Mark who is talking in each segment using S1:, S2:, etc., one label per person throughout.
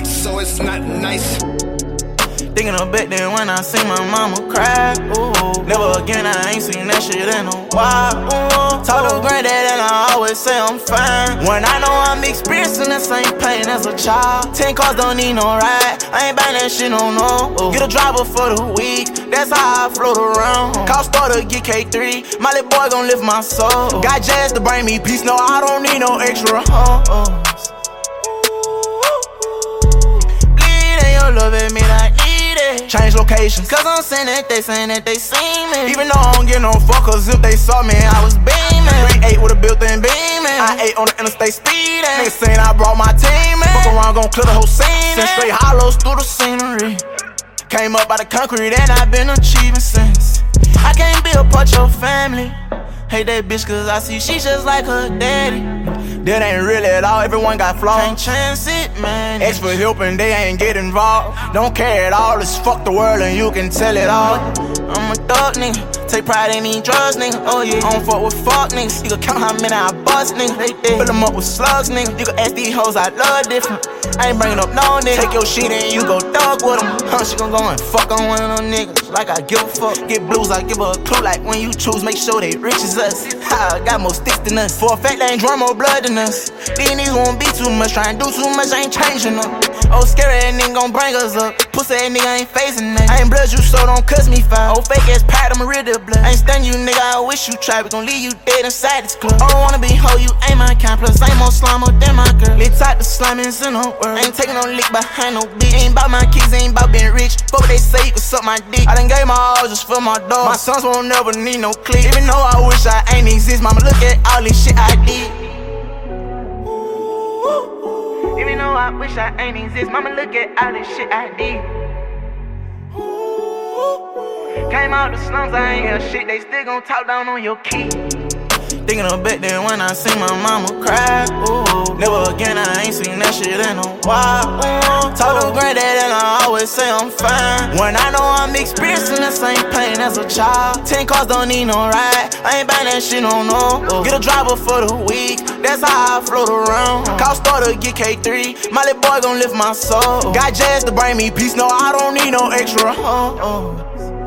S1: beat, so it's not nice.
S2: Thinking of back then when I seen my mama cry. Ooh, never again, I ain't seen that shit in a while. Ooh, talk to granddad and I always say I'm fine. When I know I'm experiencing the same pain as a child. 10 cars don't need no ride, I ain't buying that shit no. Get a driver for the week, that's how I float around. Call starter, get K3, my little boy gon' lift my soul. Got jazz to bring me peace, no, I don't need no extra hoes. Bleed in your love at me like change locations, cause I'm saying that they see me. Even though I don't get no fuck, cause if they saw me, I was beaming. 3-8 with a built-in beaming. I ate on the interstate speeding. Niggas saying I brought my team in. Fuck around, gon' clear the whole scene. Send straight hollows through the scenery. Came up by the concrete and I've been achieving since. I can't be a part of your family. Hate that bitch cause I see she just like her daddy. That ain't really at all, everyone got flaws. Can't chance it, man. Ask for help and they ain't get involved. Don't care at all, it's fuck the world and you can tell it all. I'm a thug nigga, take pride in these drugs nigga. Oh yeah, I don't fuck with fuck niggas. You can count how many I bust nigga. Fill them up with slugs nigga. You can ask these hoes I love different. I ain't bringing up no nigga. Take your shit and you go thug with them. She gon' go and fuck on one of them niggas. Like I give a fuck. Get blues, I give her a clue. Like when you choose, make sure they rich as us. I got more sticks than us. For a fact they ain't drawn more blood than us. These niggas won't be too much. Try and do too much, I ain't changing them. Oh, scary ass nigga gon' bring us up. Pussy ass nigga ain't facing that. I ain't blood you, so don't cuss me foul. Oh, fake ass pat, I'm a real deal blood. I ain't stand you nigga, I wish you tried. We gon' leave you dead inside this club. I don't wanna be hoe, you ain't my kind. Plus I ain't more slime than my girl. Lit tight the slimings in the world. I ain't taking no lick behind no bitch. Ain't bout my kids, ain't bout being rich. Fuck what they say, you can suck my dick. I done gave my all just for my dog. My sons won't never need no click. Even though I wish I ain't exist, mama look at all this shit I did. Even though I wish I ain't exist, mama look at all this shit I did. Came out the slums, I ain't hear shit, they still gon' talk down on your key. Thinking of back then when I seen my mama cry. Ooh, never again, I ain't seen that shit in a while. Ooh, talk to granddad and I always say I'm fine. When I know I'm experiencing the same pain as a child. 10 cars don't need no ride, I ain't buying that shit no. Get a driver for the week, that's how I float around. Call starter, get K3, my little boy gon' lift my soul. Got jazz to bring me peace, no, I don't need no extra hoes.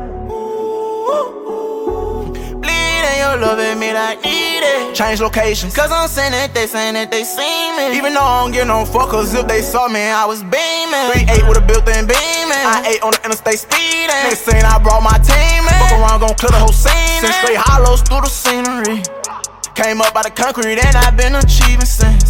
S2: Your love at me like need it. Change locations, cause I'm saying that they see me. Even though I don't get no fuck, cause if they saw me, I was beaming. 3-8 with a built-in beaming. I ate on the interstate speeding. Niggas saying I brought my team in. Fuck around, gon' clear the whole scene. Send straight hollows through the scenery. Came up by the concrete and I've been achieving since.